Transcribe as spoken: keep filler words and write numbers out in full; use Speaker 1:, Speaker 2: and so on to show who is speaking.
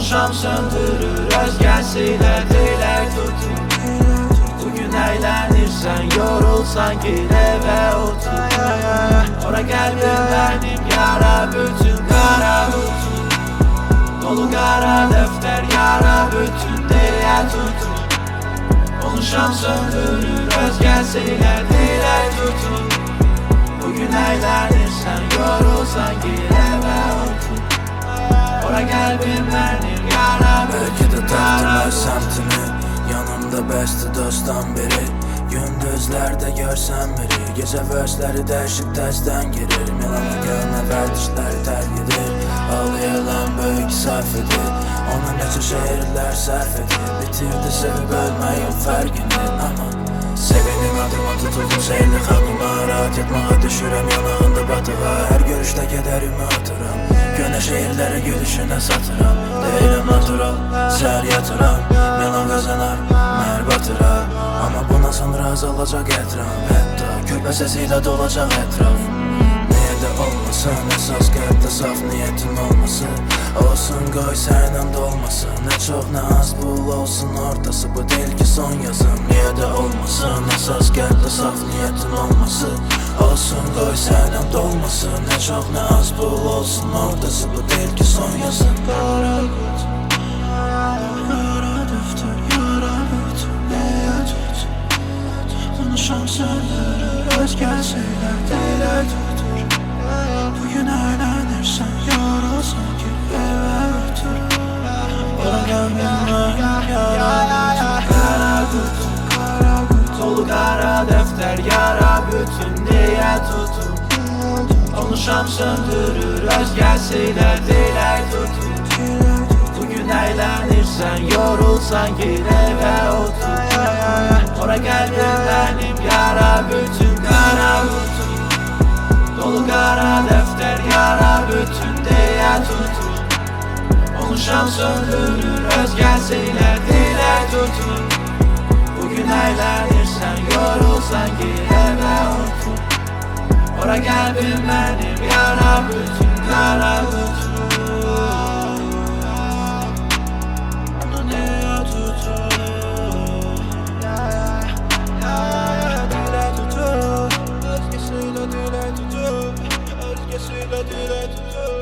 Speaker 1: Konuşan söndürür özgəsiyle dilək tutur. Bugün eğlenirsen yorulsan gir eve otur. Ora geldim benim yara bütün kara kutu. Dolu kara defter yara bütün diye tutur. Konuşan söndürür özgəsiyle dilək tutur. Bugün eğlenirsen yorulsan gir eve otur. Ora geldim benim yara
Speaker 2: Belki de taptılar semtini, yanımda bəsdi dostdan biri. Gündüzlerde görsem biri, gece versleri değişik tersten girir. Yalanı görme verdişleri terk edir. Ağlayalan büyük sarf edir. Ona nece şehirler sarf edir. Bitirdi sevip ölmeyin farkını. Ama sevinim adıma tutuldum seyirli kanıma. Rahat etmeye düşürem yanağında batığa. Her görüşte kederimi atıram. Güneş şehirlere gülüşüne satıram. Değilim natural, ser yatıram. Yalan kazanar, mer batırar. Ama buna sonra azalacak etraf. Hatta körpə sesiyle dolacak etraf. Niye de olmasın, esas qəlbdə saf niyetim olmasın. Olsun qoy sənin dolmasın. Ne çok ne az bul olsun ortası. Bu değil ki son yazım. Niye de olmasın, esas qəlbdə saf niyetim olmasın. Olsun qoy sənin dolmasın. Ne çok ne az bul olsun ortası. Bu değil ki son yazım.
Speaker 1: Kara kutu, yara defter, yara bütün diye tutur. Konuşan söndürür özgəsiyle dilək tutur. Bugün eğlenirsen yorulsan gir eve otur. Ora geldim yara kara kutu, kara kutu. Dolu kara defter yara bütün diye tutur. Konuşan söndürür özgəsiyle dilək tutur. Bugün eğlenirsen yorulsan gir eve otur. Ora geldim benim yara bütün kara kutu. Dolu kara defter yara bütün diye tutur. Konuşan söndürür özgəsiyle dilək tutur. Bugün eğlenirsen yorulsan gir eve otur. Ora geldim benim yara bütün kara kutu. Onu niye tutur? Dilək tutur. Özgəsiyle dilək tutur. Özgəsiyle dilək tutur.